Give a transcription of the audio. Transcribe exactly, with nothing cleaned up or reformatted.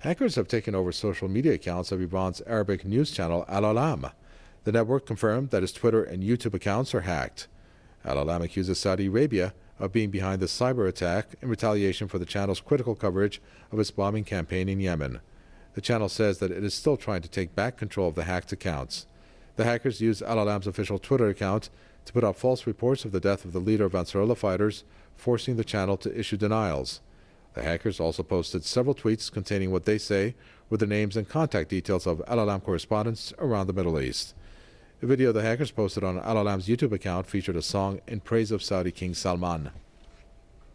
Hackers have taken over social media accounts of Iran's Arabic news channel Al Alam. The network confirmed that its Twitter and YouTube accounts are hacked. Al Alam accuses Saudi Arabia of being behind the cyber attack in retaliation for the channel's critical coverage of its bombing campaign in Yemen. The channel says that it is still trying to take back control of the hacked accounts. The hackers used Al Alam's official Twitter account to put out false reports of the death of the leader of Ansarullah fighters, forcing the channel to issue denials. The hackers also posted several tweets containing what they say were the names and contact details of Al Alam correspondents around the Middle East. A video the hackers posted on Al Alam's YouTube account featured a song in praise of Saudi King Salman.